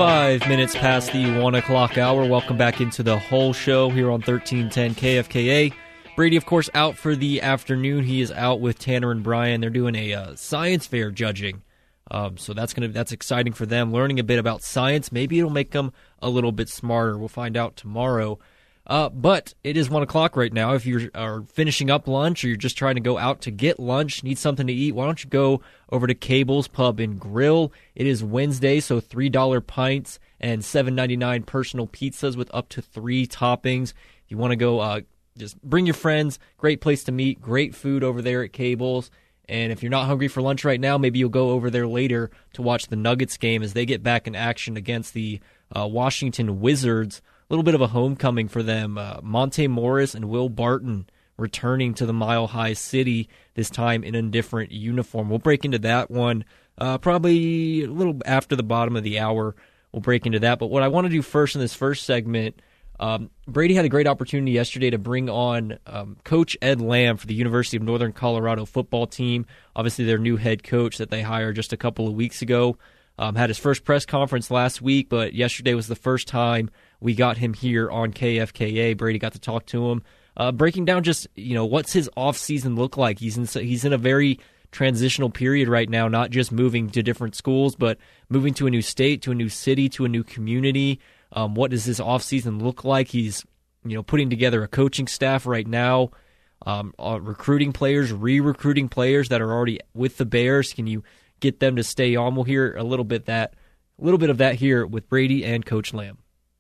5 minutes past the 1 o'clock hour. Welcome back into the whole show here on 1310 KFKA. Brady, of course, out for the afternoon. He is out with Tanner and Brian. They're doing a science fair judging. So that's exciting for them. Learning a bit about science. Maybe it'll make them a little bit smarter. We'll find out tomorrow. But it is 1 o'clock right now. If you are finishing up lunch or you're just trying to go out to get lunch, need something to eat, why don't you go over to Cable's Pub and Grill. It is Wednesday, so $3 pints and $7.99 personal pizzas with up to 3 toppings. If you want to go, just bring your friends. Great place to meet. Great food over there at Cable's. And if you're not hungry for lunch right now, maybe you'll go over there later to watch the Nuggets game as they get back in action against the Washington Wizards. A little bit of a homecoming for them. Monte Morris and Will Barton returning to the Mile High City, this time in a different uniform. We'll break into that one probably a little after the bottom of the hour. We'll break into that. But what I want to do first in this first segment, Brady had a great opportunity yesterday to bring on Coach Ed Lamb for the University of Northern Colorado football team. Obviously, their new head coach that they hired just a couple of weeks ago. Had his first press conference last week, but yesterday was the first time we got him here on KFKA. Brady got to talk to him, breaking down just what's his off season look like. He's in a very transitional period right now, not just moving to different schools, but moving to a new state, to a new city, to a new community. What does his off season look like? He's putting together a coaching staff right now, recruiting players, re-recruiting players that are already with the Bears. Can you get them to stay on? We'll hear a little bit of that here with Brady and Coach Lamb.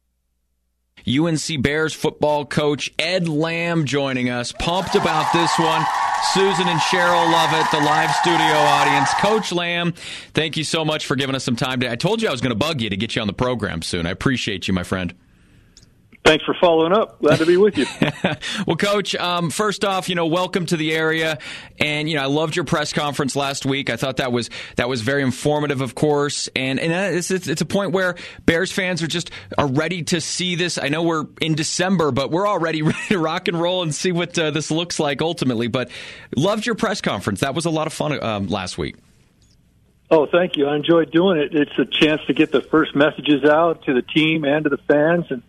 UNC Bears football coach Ed Lamb joining us. Pumped about this one. Susan and Cheryl love it, the live studio audience. Coach Lamb, thank you so much for giving us some time today. I told you I was going to bug you to get you on the program soon. I appreciate you, my friend. Thanks for following up. Glad to be with you. Well, Coach, first off, welcome to the area. And, I loved your press conference last week. I thought that was very informative, of course. And it's a point where Bears fans are ready to see this. I know we're in December, but we're already ready to rock and roll and see what this looks like ultimately. But loved your press conference. That was a lot of fun last week. Oh, thank you. I enjoyed doing it. It's a chance to get the first messages out to the team and to the fans. And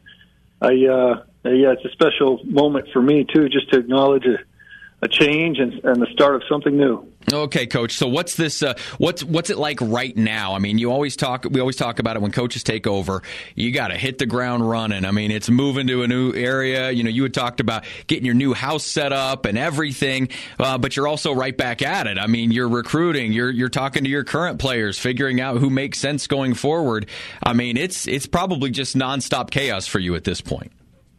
it's a special moment for me too, just to acknowledge a change and the start of something new. Okay, Coach. So what's this? What's it like right now? I mean, we always talk about it when coaches take over. You got to hit the ground running. I mean, it's moving to a new area. You had talked about getting your new house set up and everything, but you're also right back at it. I mean, you're recruiting. You're talking to your current players, figuring out who makes sense going forward. I mean, it's probably just nonstop chaos for you at this point.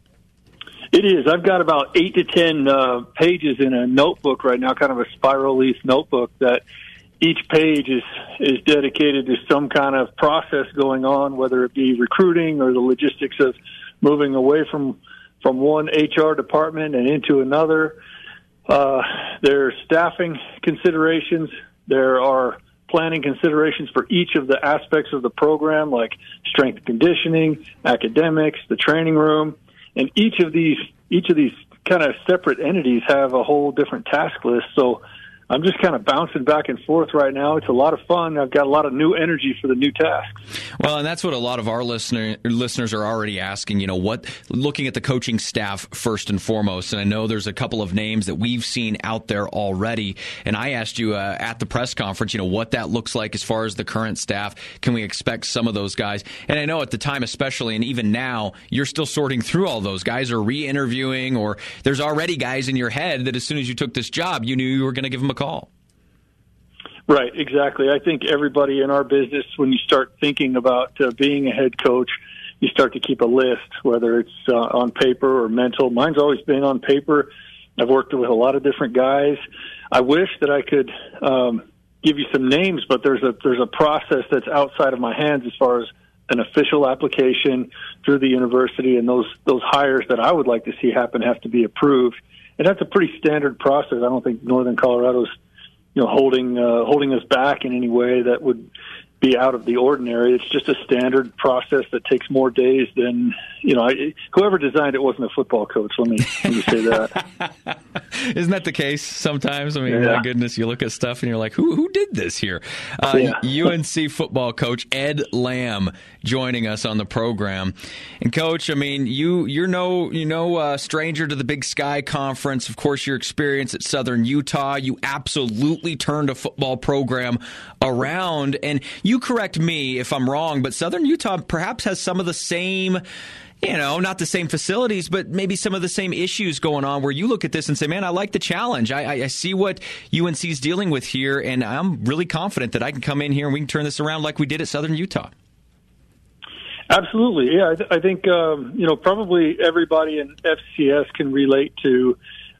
It is. I've got about 8 to 10 pages in a notebook right now, kind of a spiral leaf notebook, that each page is dedicated to some kind of process going on, whether it be recruiting or the logistics of moving away from one HR department and into another. There are staffing considerations. There are planning considerations for each of the aspects of the program, like strength and conditioning, academics, the training room. And each of these kind of separate entities have a whole different task list. So I'm just kind of bouncing back and forth right now. It's a lot of fun. I've got a lot of new energy for the new tasks. Well, and that's what a lot of our listeners are already asking, looking at the coaching staff first and foremost. And I know there's a couple of names that we've seen out there already. And I asked you at the press conference, what that looks like as far as the current staff. Can we expect some of those guys? And I know at the time especially, and even now, you're still sorting through all those guys or re-interviewing, or there's already guys in your head that as soon as you took this job, you knew you were going to give them a call. Right, exactly. I think everybody in our business, when you start thinking about being a head coach, you start to keep a list, whether it's on paper or mental. Mine's always been on paper. I've worked with a lot of different guys. I wish that I could give you some names, but there's a process that's outside of my hands as far as an official application through the university, and those hires that I would like to see happen have to be approved. And that's a pretty standard process. I don't think Northern Colorado's holding us back in any way that would be out of the ordinary. It's just a standard process that takes more days than whoever designed it wasn't a football coach. Let me say that. Isn't that the case sometimes? I mean, my goodness, you look at stuff and you're like, who did this here? UNC football coach Ed Lamb joining us on the program. And Coach, I mean, you're no stranger to the Big Sky Conference. Of course, your experience at Southern Utah, you absolutely turned a football program around. And you correct me if I'm wrong, but Southern Utah perhaps has some of the same, not the same facilities, but maybe some of the same issues going on where you look at this and say, man, I like the challenge. I see what UNC is dealing with here, and I'm really confident that I can come in here and we can turn this around like we did at Southern Utah. Absolutely. Yeah, I think, probably everybody in FCS can relate to,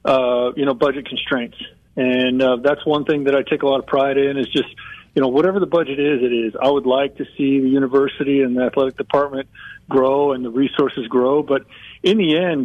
budget constraints. And that's one thing that I take a lot of pride in is just, whatever the budget is, it is. I would like to see the university and the athletic department grow and the resources grow. But in the end,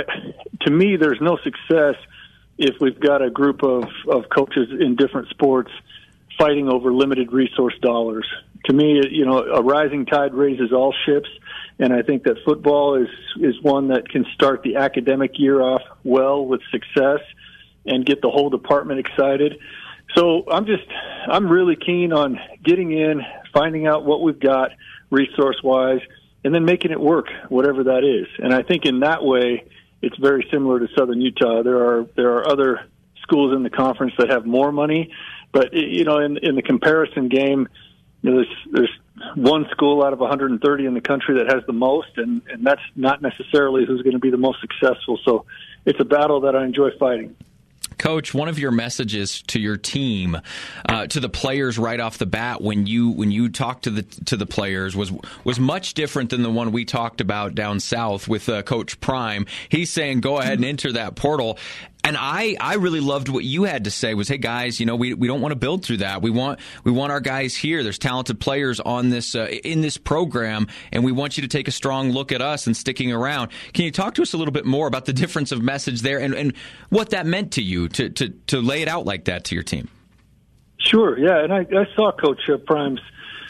to me, there's no success if we've got a group of coaches in different sports fighting over limited resource dollars. To me, a rising tide raises all ships. And I think that football is one that can start the academic year off well with success and get the whole department excited. So I'm really keen on getting in, finding out what we've got resource-wise, and then making it work, whatever that is. And I think in that way, it's very similar to Southern Utah. There are other schools in the conference that have more money, but in the comparison game, there's one school out of 130 in the country that has the most, and that's not necessarily who's going to be the most successful. So it's a battle that I enjoy fighting. Coach, one of your messages to your team, to the players right off the bat when you talked to the players was much different than the one we talked about down south with Coach Prime. He's saying go ahead and enter that portal. And I really loved what you had to say was, hey guys, we don't want to build through that. We want our guys here. There's talented players on this in this program, and we want you to take a strong look at us and sticking around. Can you talk to us a little bit more about the difference of message there and what that meant to you to lay it out like that to your team? Sure, yeah, and I saw Coach Prime's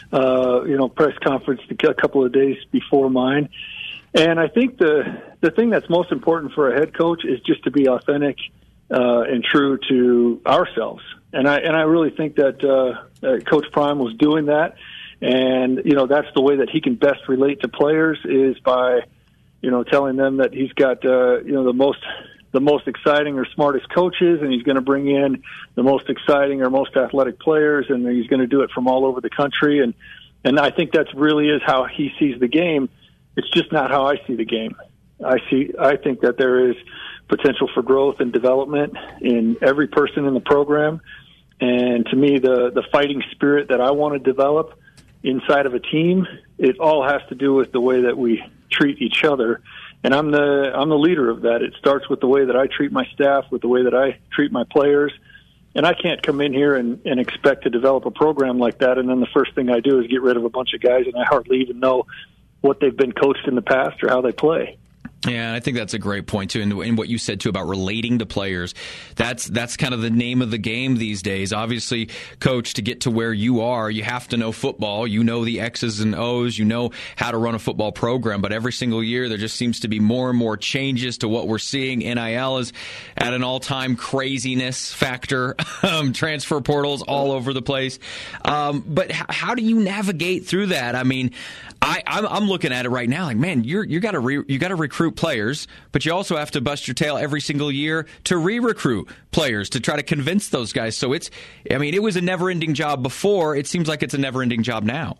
press conference a couple of days before mine. And I think the thing that's most important for a head coach is just to be authentic and true to ourselves. And I really think that Coach Prime was doing that. And that's the way that he can best relate to players is by telling them that he's got the most exciting or smartest coaches, and he's going to bring in the most exciting or most athletic players, and he's going to do it from all over the country. And I think that's really is how he sees the game. It's just not how I see the game. I think that there is potential for growth and development in every person in the program. And to me, the fighting spirit that I want to develop inside of a team, it all has to do with the way that we treat each other. And I'm the leader of that. It starts with the way that I treat my staff, with the way that I treat my players. And I can't come in here and expect to develop a program like that. And then the first thing I do is get rid of a bunch of guys, and I hardly even know what they've been coached in the past or how they play. Yeah, I think that's a great point, too. And what you said, too, about relating to players, that's kind of the name of the game these days. Obviously, Coach, to get to where you are, you have to know football. You know the X's and O's. You know how to run a football program. But every single year, there just seems to be more and more changes to what we're seeing. NIL is at an all-time craziness factor. Transfer portals all over the place. But how do you navigate through that? I mean, I'm looking at it right now like, man, you got to recruit players, but you also have to bust your tail every single year to re-recruit players to try to convince those guys. So it was a never-ending job before. It seems like it's a never-ending job now.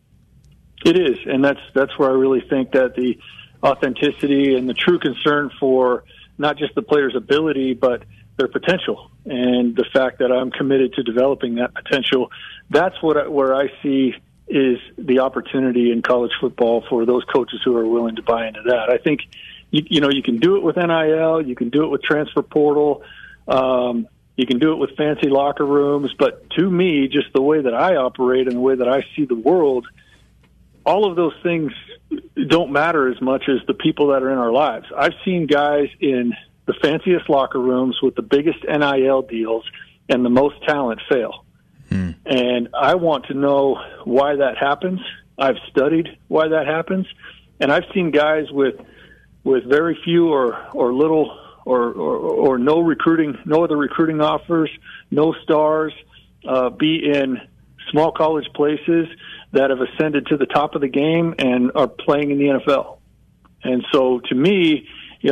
It is, and that's where I really think that the authenticity and the true concern for not just the player's ability, but their potential, and the fact that I'm committed to developing that potential, that's where I see is the opportunity in college football for those coaches who are willing to buy into that. I think, you can do it with NIL, you can do it with transfer portal, you can do it with fancy locker rooms, but to me, just the way that I operate and the way that I see the world, all of those things don't matter as much as the people that are in our lives. I've seen guys in the fanciest locker rooms with the biggest NIL deals and the most talent fail. And I want to know why that happens. I've studied why that happens. And I've seen guys with very few or little or no recruiting, no other recruiting offers, no stars, be in small college places that have ascended to the top of the game and are playing in the NFL. And so, to me,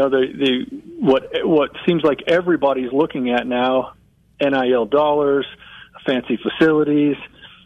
what seems like everybody's looking at now, NIL dollars, fancy facilities,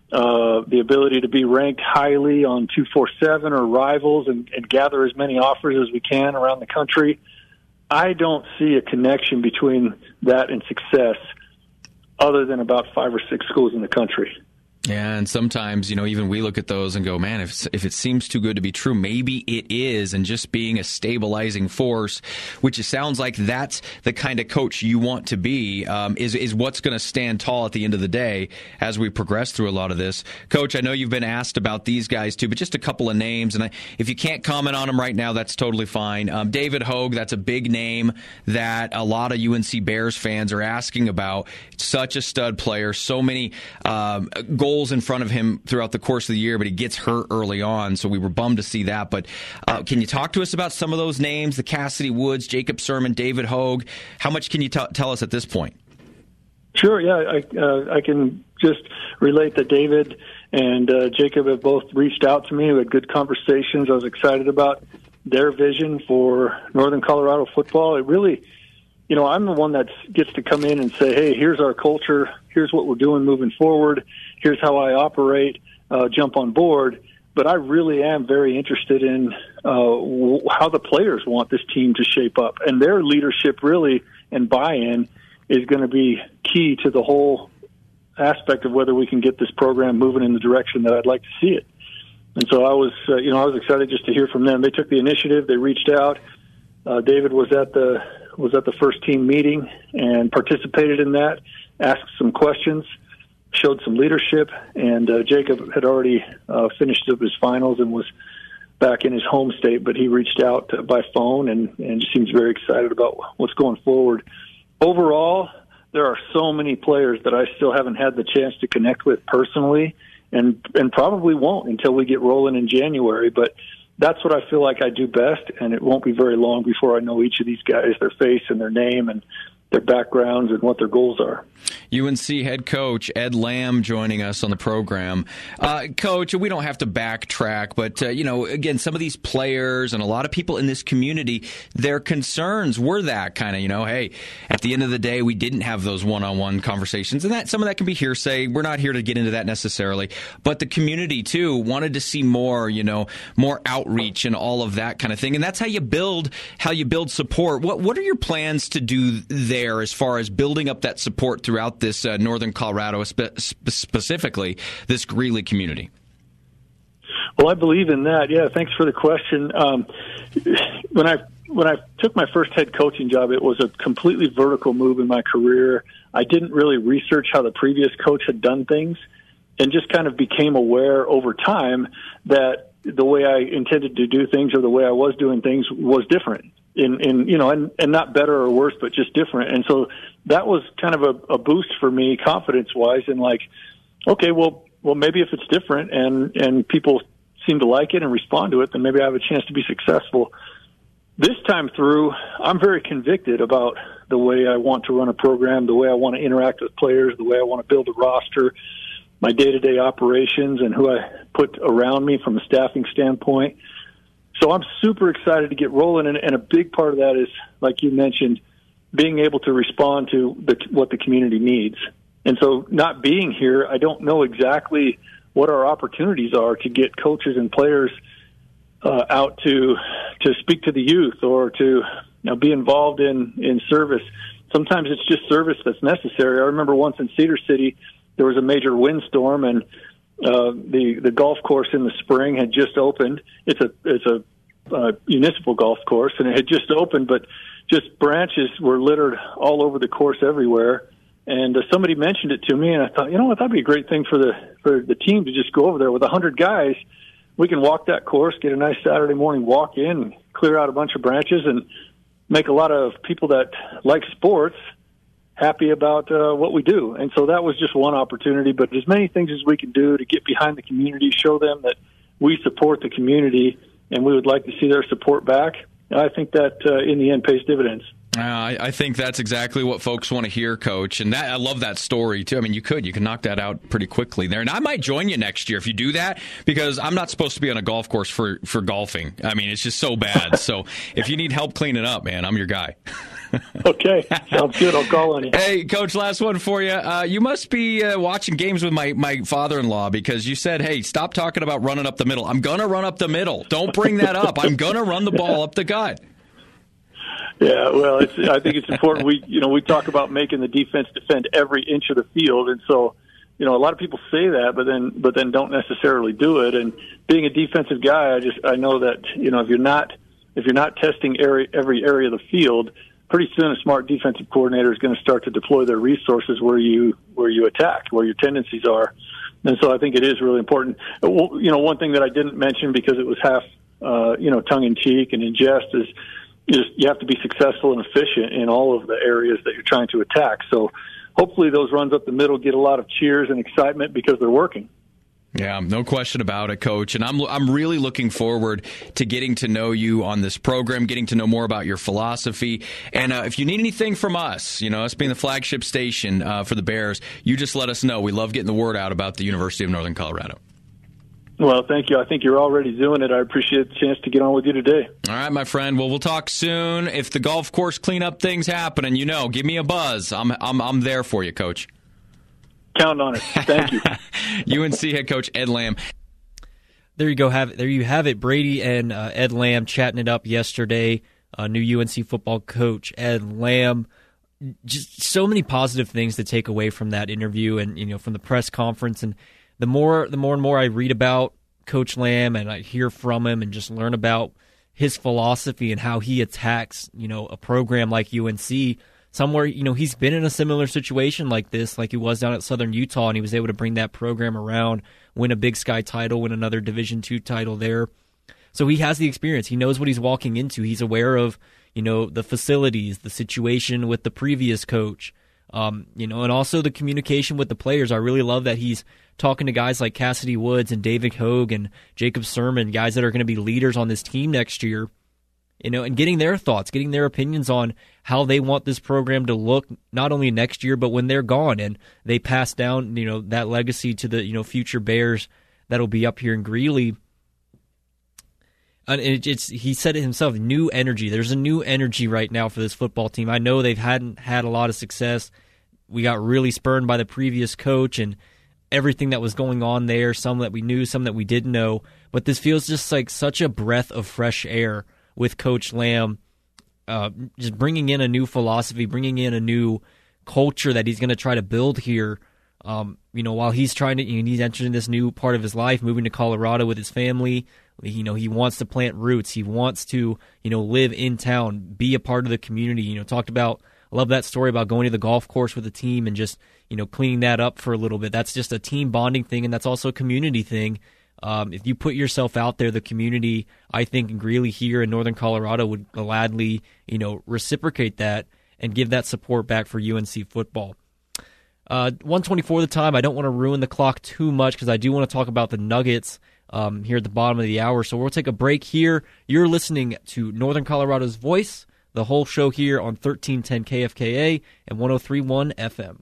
the ability to be ranked highly on 247 or Rivals and gather as many offers as we can around the country. I don't see a connection between that and success other than about 5 or 6 schools in the country. Yeah, and sometimes, even we look at those and go, man, if it seems too good to be true, maybe it is. And just being a stabilizing force, which it sounds like that's the kind of coach you want to be, is what's going to stand tall at the end of the day as we progress through a lot of this. Coach, I know you've been asked about these guys too, but just a couple of names. And if you can't comment on them right now, that's totally fine. David Hogue, that's a big name that a lot of UNC Bears fans are asking about. Such a stud player, so many goals in front of him throughout the course of the year, but he gets hurt early on, so we were bummed to see that. But can you talk to us about some of those names, the Cassidy Woods, Jacob Sermon, David Hogue? How much can you tell us at this point? Sure, yeah. I can just relate that David and Jacob have both reached out to me. We had good conversations. I was excited about their vision for Northern Colorado football. It really, I'm the one that gets to come in and say, hey, here's our culture. Here's what we're doing moving forward. Here's how I operate, jump on board. But I really am very interested in how the players want this team to shape up. And their leadership really and buy-in is going to be key to the whole aspect of whether we can get this program moving in the direction that I'd like to see it. And so I was excited just to hear from them. They took the initiative. They reached out. David was at the first team meeting and participated in that, asked some questions, showed some leadership, and Jacob had already finished up his finals and was back in his home state, but he reached out by phone and seems very excited about what's going forward. Overall, there are so many players that I still haven't had the chance to connect with personally and probably won't until we get rolling in January, but that's what I feel like I do best, and it won't be very long before I know each of these guys, their face and their name and their backgrounds and what their goals are. UNC head coach Ed Lamb joining us on the program. Coach, we don't have to backtrack, but, again, some of these players and a lot of people in this community, their concerns were that kind of, hey, at the end of the day, we didn't have those one-on-one conversations. And some of that can be hearsay. We're not here to get into that necessarily. But the community, too, wanted to see more, more outreach and all of that kind of thing. And that's how you build support. What are your plans to do there as far as building up that support throughout this Northern Colorado, specifically this Greeley community? Well, I believe in that. Yeah, thanks for the question. When I took my first head coaching job, it was a completely vertical move in my career. I didn't really research how the previous coach had done things and just kind of became aware over time that the way I intended to do things or the way I was doing things was different. And not better or worse, but just different. And so that was kind of a boost for me, confidence-wise, and like, okay, well, maybe if it's different and people seem to like it and respond to it, then maybe I have a chance to be successful. This time through, I'm very convicted about the way I want to run a program, the way I want to interact with players, the way I want to build a roster, my day-to-day operations, and who I put around me from a staffing standpoint. So I'm super excited to get rolling, and a big part of that is, like you mentioned, being able to respond to what the community needs. And so not being here, I don't know exactly what our opportunities are to get coaches and players out to speak to the youth or to be involved in service. Sometimes it's just service that's necessary. I remember once in Cedar City, there was a major windstorm, and the golf course in the spring had just opened. It's a municipal golf course, and it had just opened, but just branches were littered all over the course everywhere. And somebody mentioned it to me, and I thought, that'd be a great thing for the team to just go over there with 100 guys. We can walk that course, get a nice Saturday morning walk in, clear out a bunch of branches, and make a lot of people that like sports happy about what we do. And so that was just one opportunity, but as many things as we can do to get behind the community, show them that we support the community and we would like to see their support back. And I think that in the end pays dividends. I think that's exactly what folks want to hear, Coach. And I love that story, too. I mean, you can knock that out pretty quickly there. And I might join you next year if you do that, because I'm not supposed to be on a golf course for golfing. I mean, it's just so bad. So if you need help cleaning up, man, I'm your guy. Okay, sounds good. I'll call on you. Hey, Coach, last one for you. You must be watching games with my father-in-law, because you said, hey, stop talking about running up the middle. I'm going to run up the middle. Don't bring that up. I'm going to run the ball up the gut. Yeah, well, I think it's important. We talk about making the defense defend every inch of the field, and so a lot of people say that, but then don't necessarily do it. And being a defensive guy, I know that if you're not testing every area of the field, pretty soon a smart defensive coordinator is going to start to deploy their resources where you attack, where your tendencies are. And so I think it is really important. One thing that I didn't mention, because it was half tongue in cheek and in jest, is you have to be successful and efficient in all of the areas that you're trying to attack. So hopefully those runs up the middle get a lot of cheers and excitement because they're working. Yeah, no question about it, Coach. And I'm really looking forward to getting to know you on this program, getting to know more about your philosophy. And if you need anything from us, us being the flagship station for the Bears, you just let us know. We love getting the word out about the University of Northern Colorado. Well, thank you. I think you're already doing it. I appreciate the chance to get on with you today. All right, my friend. Well, we'll talk soon. If the golf course cleanup thing's happening, give me a buzz. I'm there for you, Coach. Count on it. Thank you. UNC head coach Ed Lamb. There you go. There you have it. Brady and Ed Lamb chatting it up yesterday. New UNC football coach Ed Lamb. Just so many positive things to take away from that interview, and from the press conference. And the more and more I read about Coach Lamb and I hear from him and just learn about his philosophy and how he attacks, a program like UNC. Somewhere, he's been in a similar situation like this, like he was down at Southern Utah, and he was able to bring that program around, win a Big Sky title, win another Division II title there. So he has the experience. He knows what he's walking into. He's aware of, the facilities, the situation with the previous coach, and also the communication with the players. I really love that he's talking to guys like Cassidy Woods and David Hogue and Jacob Sermon, guys that are going to be leaders on this team next year. And getting their thoughts, getting their opinions on how they want this program to look, not only next year, but when they're gone and they pass down, that legacy to the, future Bears that'll be up here in Greeley. And he said it himself, new energy. There's a new energy right now for this football team. I know they hadn't had a lot of success. We got really spurned by the previous coach and everything that was going on there, some that we knew, some that we didn't know. But this feels just like such a breath of fresh air with Coach Lamb, just bringing in a new philosophy, bringing in a new culture that he's going to try to build here. While he's trying to, he's entering this new part of his life, moving to Colorado with his family. He wants to plant roots. He wants to, live in town, be a part of the community. I love that story about going to the golf course with the team and just, cleaning that up for a little bit. That's just a team bonding thing, and that's also a community thing. If you put yourself out there, the community, I think, in Greeley here in Northern Colorado would gladly, reciprocate that and give that support back for UNC football. 1:24 the time. I don't want to ruin the clock too much because I do want to talk about the Nuggets here at the bottom of the hour. So we'll take a break here. You're listening to Northern Colorado's Voice, the whole show here on 1310 KFKA and 103.1 FM.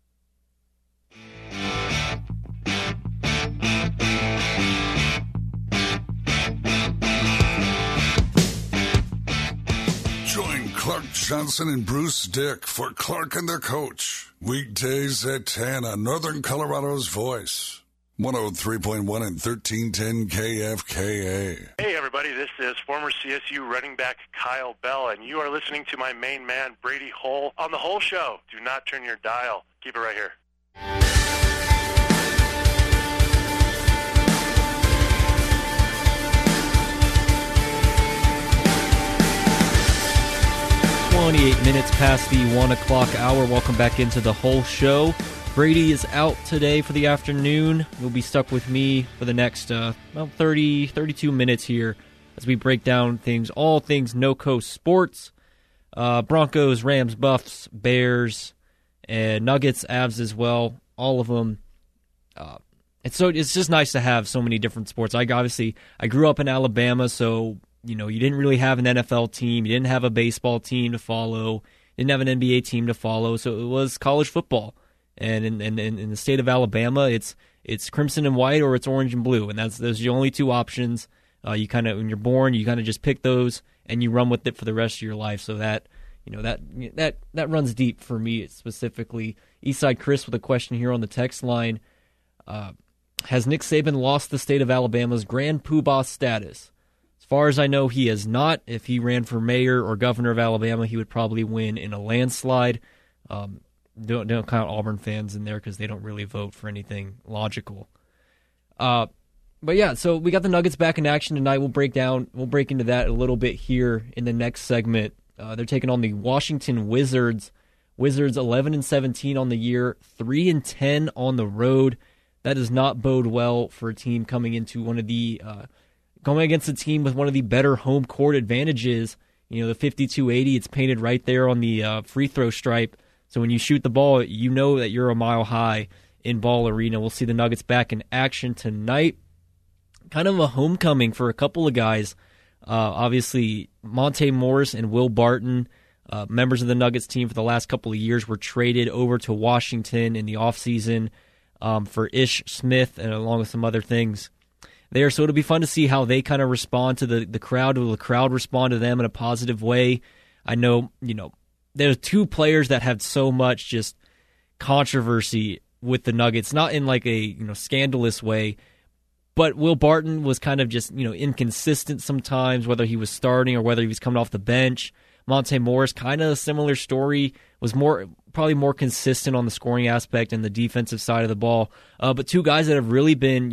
Join Clark Johnson and Bruce Dick for Clark and the Coach. Weekdays at 10 on Northern Colorado's Voice. 103.1 and 1310 KFKA. Hey, everybody. This is former CSU running back Kyle Bell, and you are listening to my main man, Brady Hull, on The Whole Show. Do not turn your dial. Keep it right here. Minutes past the 1 o'clock hour. Welcome back into the whole show. Brady is out today for the afternoon. You'll be stuck with me for the next 32 minutes here as we break down all things No-Coast sports. Broncos, Rams, Buffs, Bears, and Nuggets, Avs as well. All of them. It's just nice to have so many different sports. I grew up in Alabama, so you didn't really have an NFL team, you didn't have a baseball team to follow, didn't have an NBA team to follow, so it was college football. And in the state of Alabama, it's crimson and white or it's orange and blue, and those are the only two options. You kind of, when you're born, you kind of just pick those and you run with it for the rest of your life. So that runs deep for me specifically. Eastside Chris with a question here on the text line: has Nick Saban lost the state of Alabama's Grand Poobah status? As far as I know, he has not. If he ran for mayor or governor of Alabama, he would probably win in a landslide. Don't count Auburn fans in there because they don't really vote for anything logical. But yeah, so we got the Nuggets back in action tonight. We'll break into that a little bit here in the next segment. They're taking on the Washington Wizards. Wizards 11-17 on the year, 3-10 on the road. That does not bode well for a team coming into going against a team with one of the better home court advantages. The 52-80, it's painted right there on the free throw stripe. So when you shoot the ball, you know that you're a mile high in Ball Arena. We'll see the Nuggets back in action tonight. Kind of a homecoming for a couple of guys. Obviously, Monte Morris and Will Barton, members of the Nuggets team for the last couple of years, were traded over to Washington in the offseason for Ish Smith and along with some other things there. So it'll be fun to see how they kind of respond to the crowd. Will the crowd respond to them in a positive way? I know, there's two players that have so much just controversy with the Nuggets, not in like a scandalous way, but Will Barton was kind of just inconsistent sometimes, whether he was starting or whether he was coming off the bench. Monte Morris, kind of a similar story, was probably more consistent on the scoring aspect and the defensive side of the ball. But two guys that have really been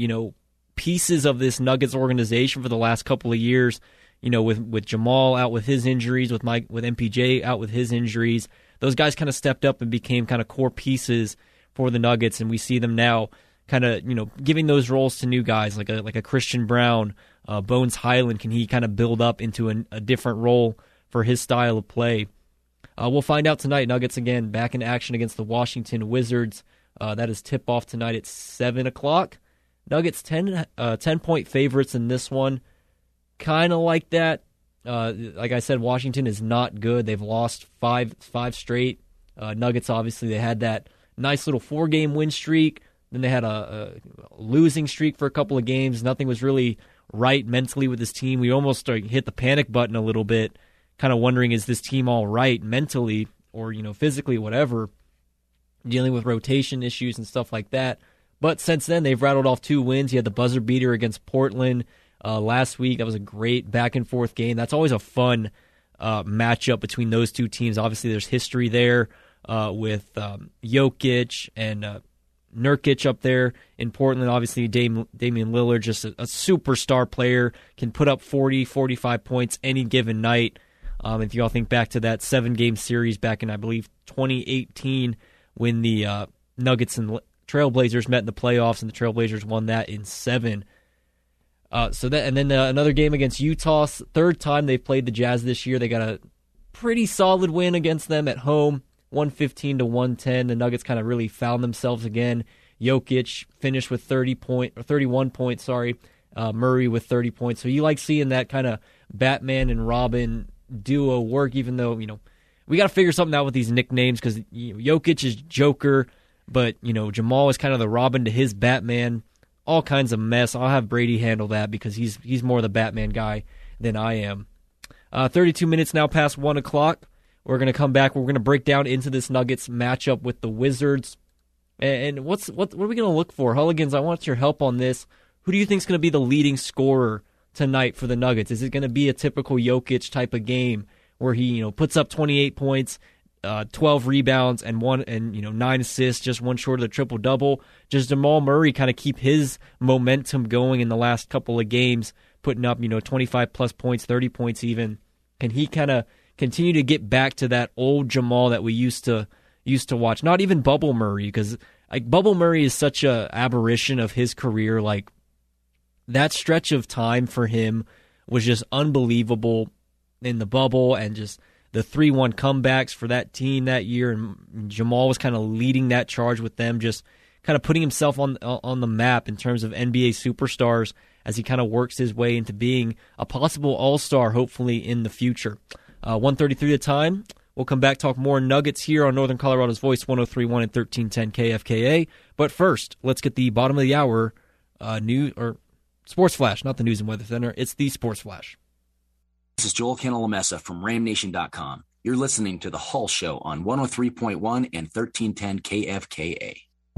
pieces of this Nuggets organization for the last couple of years. With Jamal out with his injuries, with MPJ out with his injuries, those guys kind of stepped up and became kind of core pieces for the Nuggets, and we see them now kind of giving those roles to new guys like a Christian Brown, Bones Highland. Can he kind of build up into a different role for his style of play? We'll find out tonight. Nuggets again back in action against the Washington Wizards. That is tip off tonight at 7:00. Nuggets 10-point favorites in this one. Kind of like that. Like I said, Washington is not good. They've lost five straight. Nuggets, obviously, they had that nice little 4-game win streak. Then they had a losing streak for a couple of games. Nothing was really right mentally with this team. We almost hit the panic button a little bit, kind of wondering, is this team all right mentally or physically, whatever, dealing with rotation issues and stuff like that. But since then, they've rattled off 2 wins. You had the buzzer beater against Portland last week. That was a great back-and-forth game. That's always a fun matchup between those two teams. Obviously, there's history there with Jokic and Nurkic up there in Portland. Obviously, Damian Lillard, just a superstar player, can put up 40, 45 points any given night. If you all think back to that 7-game series back in, I believe, 2018, when the Nuggets and Trailblazers met in the playoffs, and the Trailblazers won that in 7. Another game against Utah. Third time they've played the Jazz this year. They got a pretty solid win against them at home, 115-110. The Nuggets kind of really found themselves again. Jokic finished with 31 points. Murray with 30 points. So you like seeing that kind of Batman and Robin duo work, even though we got to figure something out with these nicknames because Jokic is Joker, but Jamal is kind of the Robin to his Batman. All kinds of mess. I'll have Brady handle that because he's more the Batman guy than I am. 32 minutes now past 1 o'clock. We're going to come back. We're going to break down into this Nuggets matchup with the Wizards. And what are we going to look for? Hulligans, I want your help on this. Who do you think is going to be the leading scorer tonight for the Nuggets? Is it going to be a typical Jokic type of game where he puts up 28 points, 12 rebounds, and 9 assists, just one short of the triple-double? Does Jamal Murray kind of keep his momentum going in the last couple of games, putting up 25-plus points, 30 points even? Can he kind of continue to get back to that old Jamal that we used to watch? Not even Bubble Murray, because Bubble Murray is such a aberration of his career. Like, that stretch of time for him was just unbelievable in the bubble, and just the 3-1 comebacks for that team that year, and Jamal was kind of leading that charge with them, just kind of putting himself on the map in terms of NBA superstars as he kind of works his way into being a possible all-star, hopefully, in the future. 1:33 the time. We'll come back, talk more Nuggets here on Northern Colorado's Voice, 103.1 and 1310 KFKA. But first, let's get the bottom of the hour Sports Flash, not the News and Weather Center. It's the Sports Flash. This is Joel Cantalamessa from RamNation.com. You're listening to The Hull Show on 103.1 and 1310 KFKA.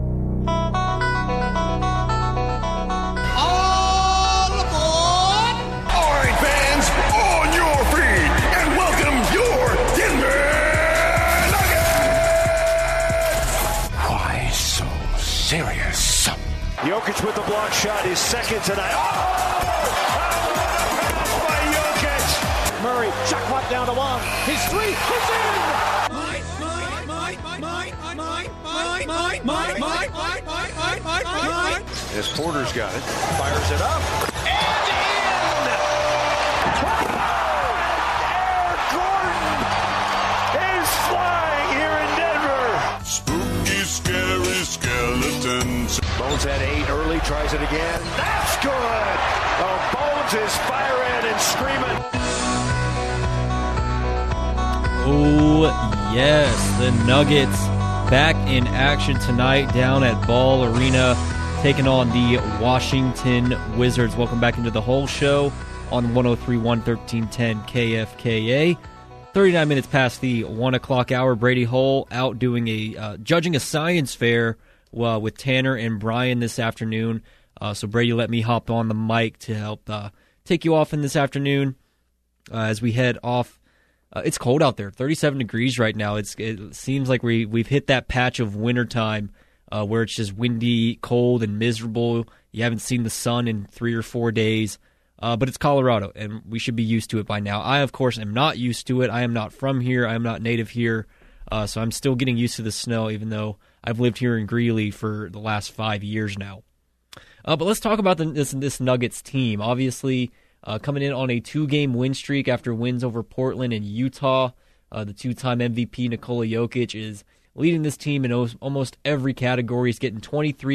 All aboard! All right, fans, on your feet, and welcome your Denver Nuggets! Why so serious? Jokic with the block shot, his second tonight. By Jokic! Murray, shot clock down to one. His three is in! As Porter's got it, fires it up, and in! Eric Gordon is flying here in Denver. Spooky, scary skeletons. Bones had 8 early, tries it again. That's good! Oh, Bones is firing and screaming. Oh, yes, the Nuggets back in action tonight down at Ball Arena, taking on the Washington Wizards. Welcome back into the Whole Show on 103.1 1310 KFKA. 39 minutes past the 1 o'clock hour. Brady Hull out doing judging a science fair with Tanner and Brian this afternoon. So Brady let me hop on the mic to help take you off in this afternoon as we head off. It's cold out there, 37 degrees right now. It seems like we've hit that patch of wintertime where it's just windy, cold, and miserable. You haven't seen the sun in 3 or 4 days. But it's Colorado, and we should be used to it by now. I, of course, am not used to it. I am not from here. I am not native here. So I'm still getting used to the snow, even though I've lived here in Greeley for the last 5 years now. But let's talk about this Nuggets team. Obviously, coming in on a 2-game win streak after wins over Portland and Utah. The 2-time MVP Nikola Jokic is leading this team in almost every category. He's getting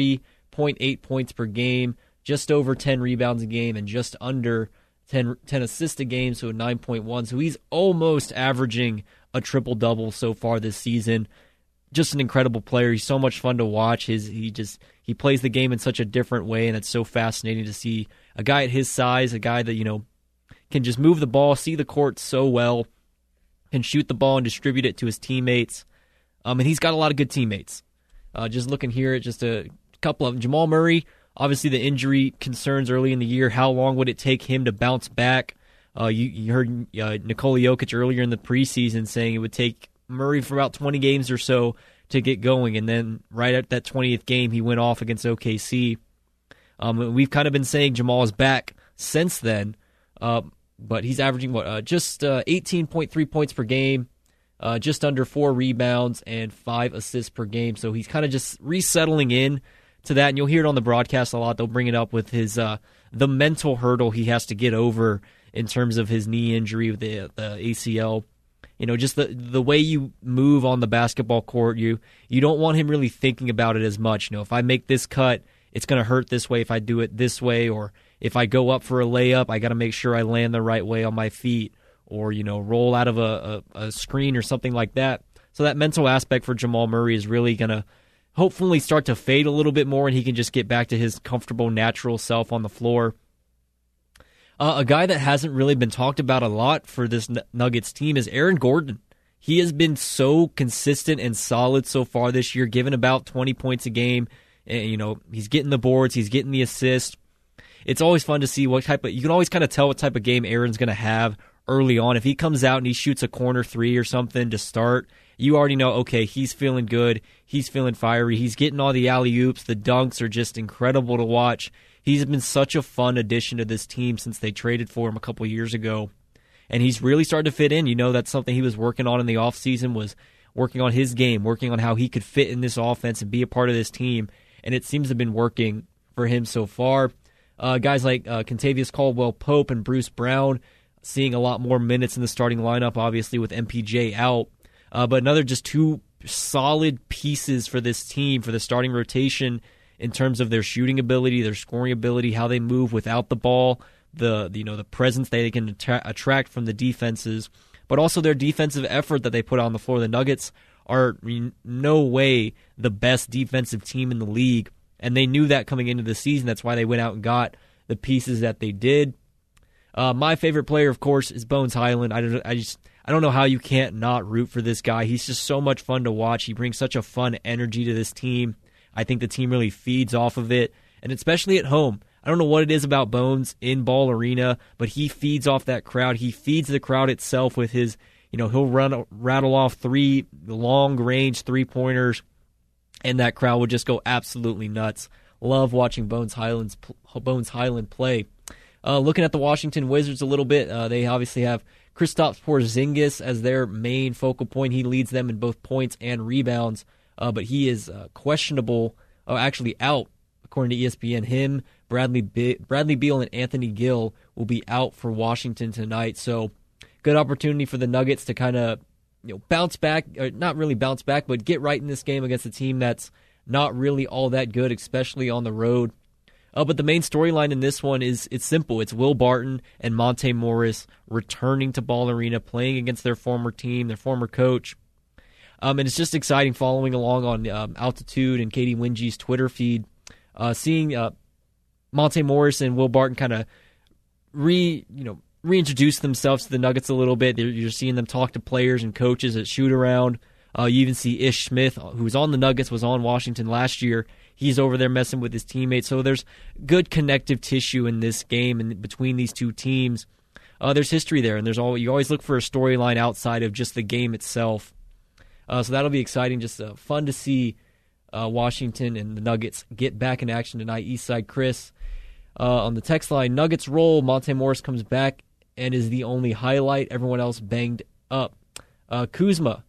23.8 points per game, just over 10 rebounds a game, and just under 10 assists a game, so 9.1. So he's almost averaging a triple-double so far this season. Just an incredible player. He's so much fun to watch. He plays the game in such a different way, and it's so fascinating to see a guy at his size, a guy that, can just move the ball, see the court so well, can shoot the ball and distribute it to his teammates. And he's got a lot of good teammates. Just looking here at just a couple of them. Jamal Murray, obviously the injury concerns early in the year. How long would it take him to bounce back? You heard Nikola Jokic earlier in the preseason saying it would take Murray for about 20 games or so to get going, and then right at that 20th game, he went off against OKC. We've kind of been saying Jamal is back since then, but he's averaging just 18.3 points per game, just under 4 rebounds and 5 assists per game. So he's kind of just resettling in to that, and you'll hear it on the broadcast a lot. They'll bring it up with his the mental hurdle he has to get over in terms of his knee injury with the ACL. Just the way you move on the basketball court, you don't want him really thinking about it as much. If I make this cut, it's going to hurt this way if I do it this way, or if I go up for a layup, I got to make sure I land the right way on my feet, or roll out of a screen or something like that. So that mental aspect for Jamal Murray is really going to hopefully start to fade a little bit more, and he can just get back to his comfortable, natural self on the floor. A guy that hasn't really been talked about a lot for this Nuggets team is Aaron Gordon. He has been so consistent and solid so far this year, giving about 20 points a game. And, he's getting the boards, he's getting the assists. It's always fun to see you can always kind of tell what type of game Aaron's going to have early on. If he comes out and he shoots a corner 3 or something to start, you already know, okay, he's feeling good, he's feeling fiery, he's getting all the alley-oops, the dunks are just incredible to watch. He's been such a fun addition to this team since they traded for him a couple years ago. And he's really started to fit in. That's something he was working on in the offseason, was working on his game, working on how he could fit in this offense and be a part of this team. And it seems to have been working for him so far. Guys like Kentavious Caldwell-Pope and Bruce Brown seeing a lot more minutes in the starting lineup, obviously with MPJ out. But another just 2 solid pieces for this team, for the starting rotation, in terms of their shooting ability, their scoring ability, how they move without the ball, the presence they can attract from the defenses, but also their defensive effort that they put on the floor. The Nuggets are in no way the best defensive team in the league, and they knew that coming into the season. That's why they went out and got the pieces that they did. My favorite player, of course, is Bones Hyland. I don't know how you can't not root for this guy. He's just so much fun to watch. He brings such a fun energy to this team. I think the team really feeds off of it, and especially at home. I don't know what it is about Bones in Ball Arena, but he feeds off that crowd. He feeds the crowd itself with his, he'll rattle off 3 long-range three-pointers, and that crowd would just go absolutely nuts. Love watching Bones Hyland play. Looking at the Washington Wizards a little bit, they obviously have Kristaps Porzingis as their main focal point. He leads them in both points and rebounds, but he is questionable, actually out, according to ESPN. Him, Bradley Beal, and Anthony Gill will be out for Washington tonight. So good opportunity for the Nuggets to kind of bounce back, or not really bounce back, but get right in this game against a team that's not really all that good, especially on the road. But the main storyline in this one it's simple. It's Will Barton and Monte Morris returning to Ball Arena, playing against their former team, their former coach. And it's just exciting following along on Altitude and Katie Winge's Twitter feed, seeing Monte Morris and Will Barton kind of reintroduce themselves to the Nuggets a little bit. You're seeing them talk to players and coaches at shoot-around. You even see Ish Smith, who was on the Nuggets, was on Washington last year. He's over there messing with his teammates. So there's good connective tissue in this game and between these two teams. There's history there, and you always look for a storyline outside of just the game itself. So that'll be exciting. Just fun to see Washington and the Nuggets get back in action tonight. Eastside Chris on the text line, Nuggets roll. Monte Morris comes back and is the only highlight. Everyone else banged up. Kyle Kuzma,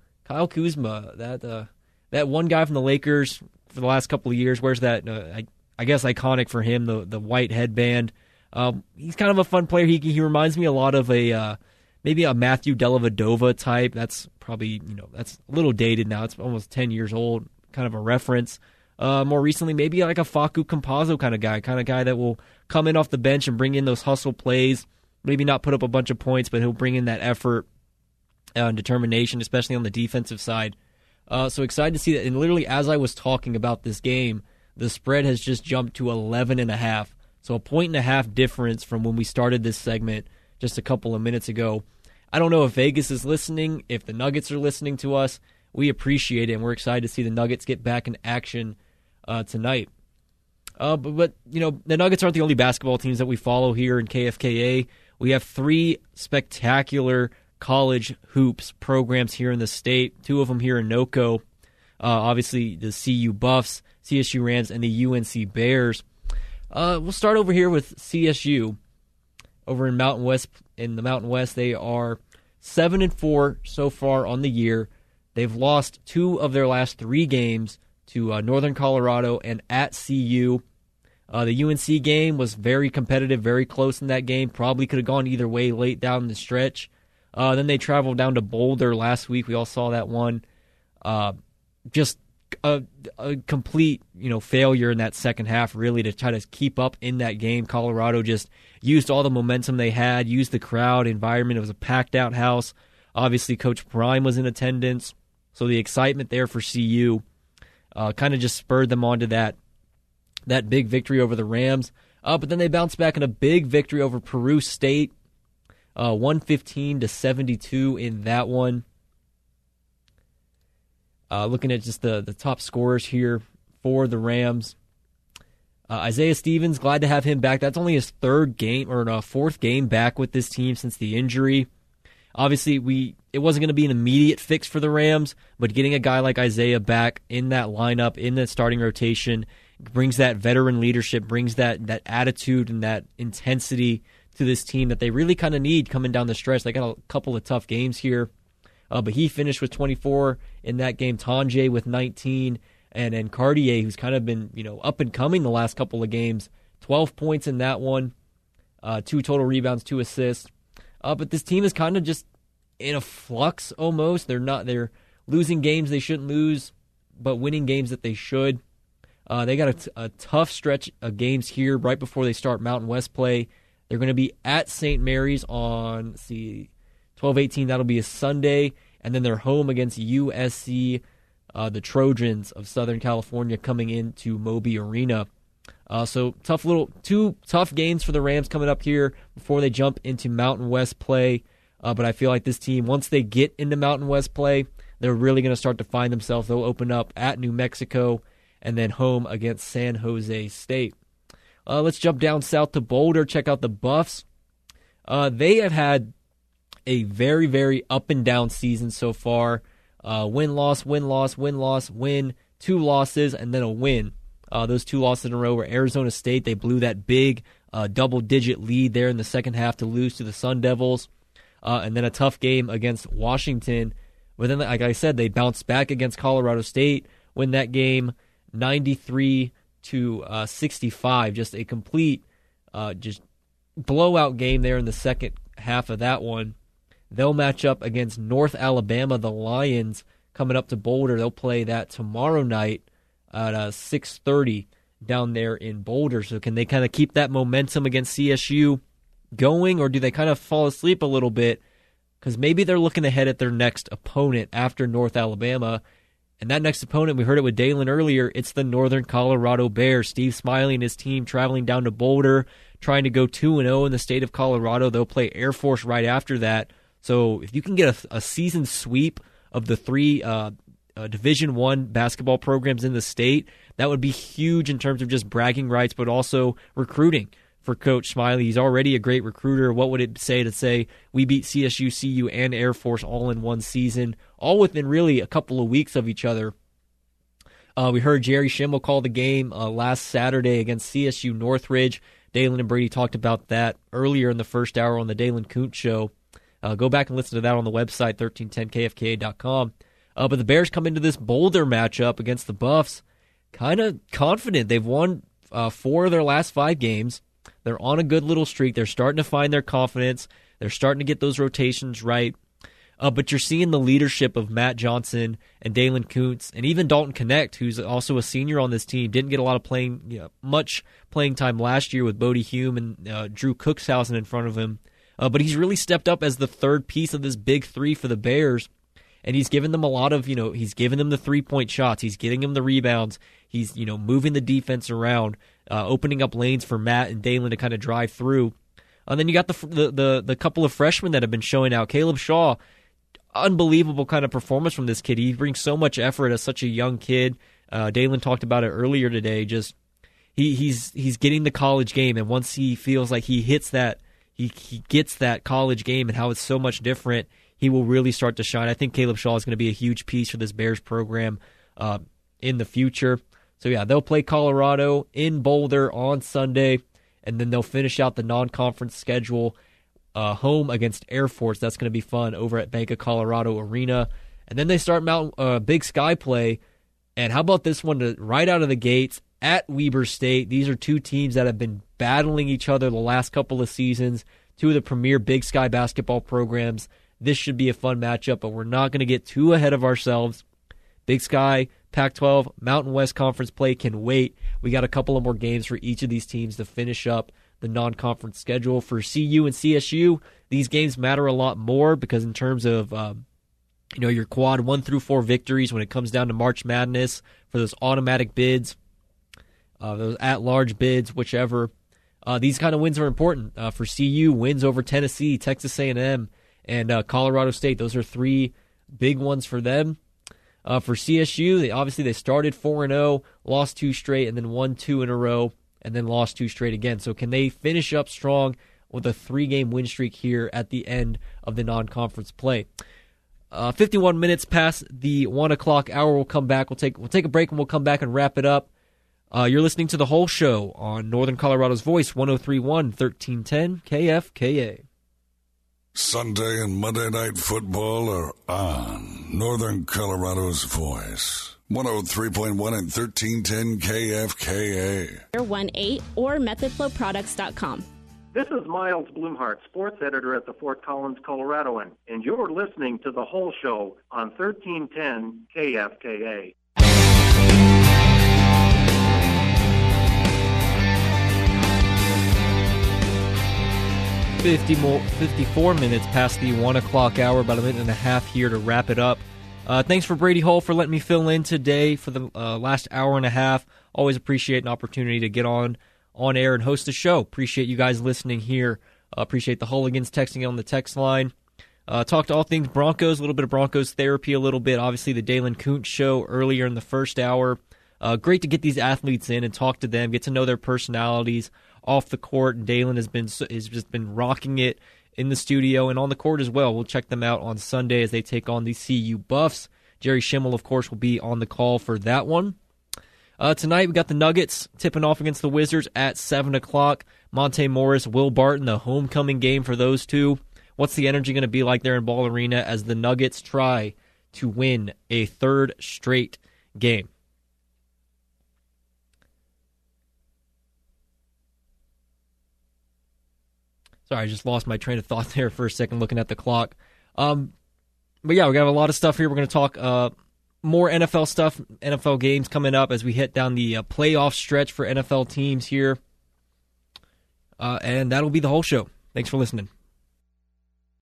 that one guy from the Lakers for the last couple of years. Where's that? I guess iconic for him, the white headband. He's kind of a fun player. He reminds me a lot of maybe a Matthew Dellavedova type. That's probably that's a little dated now. It's almost 10 years old. Kind of a reference. More recently, maybe like a Facu Campazzo kind of guy that will come in off the bench and bring in those hustle plays. Maybe not put up a bunch of points, but he'll bring in that effort and determination, especially on the defensive side. So excited to see that. And literally, as I was talking about this game, the spread has just jumped to 11.5. So a 1.5 difference from when we started this segment just a couple of minutes ago. I don't know if Vegas is listening, if the Nuggets are listening to us. We appreciate it, and we're excited to see the Nuggets get back in action tonight. But the Nuggets aren't the only basketball teams that we follow here in KFKA. We have 3 spectacular college hoops programs here in the state, 2 of them here in NoCo. Obviously, the CU Buffs, CSU Rams, and the UNC Bears. We'll start over here with CSU. Over in Mountain West, they are 7-4 so far on the year. They've lost 2 of their last 3 games to Northern Colorado and at CU. The UNC game was very competitive, very close in that game. Probably could have gone either way late down the stretch. Then they traveled down to Boulder last week. We all saw that one. Just a complete failure in that second half, really, to try to keep up in that game. Colorado just used all the momentum they had, used the crowd environment. It was a packed-out house. Obviously, Coach Prime was in attendance. So the excitement there for CU kind of just spurred them on to that big victory over the Rams. But then they bounced back in a big victory over Peru State, 115-72 in that one. Looking at just the top scorers here for the Rams. Isaiah Stevens, glad to have him back. That's only his 4th game back with this team since the injury. Obviously, it wasn't going to be an immediate fix for the Rams, but getting a guy like Isaiah back in that lineup, in that starting rotation, brings that veteran leadership, brings that attitude and that intensity to this team that they really kind of need coming down the stretch. They got a couple of tough games here, but he finished with 24 in that game. Tanjay with 19, and then Cartier, who's kind of been up and coming the last couple of games, 12 points in that one, 2 total rebounds, 2 assists. But this team is kind of just in a flux almost. They're losing games they shouldn't lose, but winning games that they should. They got a tough stretch of games here right before they start Mountain West play. They're going to be at St. Mary's on 12/18. That'll be a Sunday, and then they're home against USC, the Trojans of Southern California, coming into Moby Arena. So two tough games for the Rams coming up here before they jump into Mountain West play. But I feel like this team, once they get into Mountain West play, they're really going to start to find themselves. They'll open up at New Mexico and then home against San Jose State. Let's jump down south to Boulder, check out the Buffs. They have had a very, very up and down season so far. Win-loss, win-loss, win-loss, win, 2 losses, and then a win. Those 2 losses in a row were Arizona State. They blew that big double-digit lead there in the second half to lose to the Sun Devils. And then a tough game against Washington. But then, like I said, they bounced back against Colorado State, win that game 93-65. Just a complete just blowout game there in the second half of that one. They'll match up against North Alabama, the Lions, coming up to Boulder. They'll play that tomorrow night at 6:30 down there in Boulder. So can they kind of keep that momentum against CSU going, or do they kind of fall asleep a little bit? Because maybe they're looking ahead at their next opponent after North Alabama. And that next opponent, we heard it with Dalen earlier, it's the Northern Colorado Bears. Steve Smiley and his team traveling down to Boulder, trying to go 2-0 in the state of Colorado. They'll play Air Force right after that. So if you can get a season sweep of the 3 Division I basketball programs in the state, that would be huge in terms of just bragging rights, but also recruiting for Coach Smiley. He's already a great recruiter. What would it say to say we beat CSU, CU, and Air Force all in one season, all within really a couple of weeks of each other? We heard Jerry Schimmel call the game last Saturday against CSU Northridge. Dalen and Brady talked about that earlier in the first hour on the Dalen Kuntz Show. Go back and listen to that on the website, 1310kfka.com. But the Bears come into this Boulder matchup against the Buffs kind of confident. They've won 4 of their last 5 games. They're on a good little streak. They're starting to find their confidence. They're starting to get those rotations right. But you're seeing the leadership of Matt Johnson and Dalen Kuntz, and even Dalton Connect, who's also a senior on this team. Didn't get a lot of much playing time last year with Bodie Hume and Drew Cookshausen in front of him. But he's really stepped up as the third piece of this big 3 for the Bears. And he's given them a lot of, he's given them the 3-point shots. He's getting them the rebounds. He's, moving the defense around, opening up lanes for Matt and Dalen to kind of drive through. And then you got the couple of freshmen that have been showing out. Caleb Shaw, unbelievable kind of performance from this kid. He brings so much effort as such a young kid. Dalen talked about it earlier today. Just he's getting the college game, and once he feels like he hits that, he gets that college game and how it's so much different, he will really start to shine. I think Caleb Shaw is going to be a huge piece for this Bears program in the future. So, yeah, they'll play Colorado in Boulder on Sunday, and then they'll finish out the non-conference schedule home against Air Force. That's going to be fun over at Bank of Colorado Arena. And then they start Big Sky play. And how about this one right out of the gates at Weber State? These are 2 teams that have been battling each other the last couple of seasons, 2 of the premier Big Sky basketball programs. This should be a fun matchup, but we're not going to get too ahead of ourselves. Big Sky, Pac-12, Mountain West Conference play can wait. We got a couple of more games for each of these teams to finish up the non-conference schedule. For CU and CSU, these games matter a lot more because in terms of your quad 1 through 4 victories when it comes down to March Madness for those automatic bids, those at-large bids, whichever, these kind of wins are important. For CU, wins over Tennessee, Texas A&M, and Colorado State. Those are 3 big ones for them. For CSU, they started 4-0, lost 2 straight, and then won 2 in a row, and then lost 2 straight again. So can they finish up strong with a 3-game win streak here at the end of the non-conference play? 51 minutes past the 1 o'clock hour. We'll come back. We'll take a break, and we'll come back and wrap it up. You're listening to The Whole Show on Northern Colorado's Voice, 103.1, 1310 KFKA. Sunday and Monday Night Football are on Northern Colorado's Voice, 103.1 and 1310 KFKA. 18 or methodflowproducts.com. This is Miles Blumhart, sports editor at the Fort Collins Coloradoan, and you're listening to The Whole Show on 1310 KFKA. 54 minutes past the 1 o'clock hour, about a minute and a half here to wrap it up. Thanks for Brady Hull for letting me fill in today for the last hour and a half. Always appreciate an opportunity to get on air and host a show. Appreciate you guys listening here. Appreciate the Hulligans texting on the text line. Talked all things Broncos, a little bit of Broncos therapy, a little bit. Obviously, the Dalen Kuntz show earlier in the first hour. Great to get these athletes in and talk to them, get to know their personalities off the court. Dalen has just been rocking it in the studio and on the court as well. We'll check them out on Sunday as they take on the CU Buffs. Jerry Schimmel, of course, will be on the call for that one. Tonight, we got the Nuggets tipping off against the Wizards at 7 o'clock. Monte Morris, Will Barton, the homecoming game for those two. What's the energy going to be like there in Ball Arena as the Nuggets try to win a third straight game? Sorry, I just lost my train of thought there for a second looking at the clock. But yeah, we got a lot of stuff here. We're going to talk more NFL stuff, NFL games coming up as we hit down the playoff stretch for NFL teams here. And that'll be the whole show. Thanks for listening.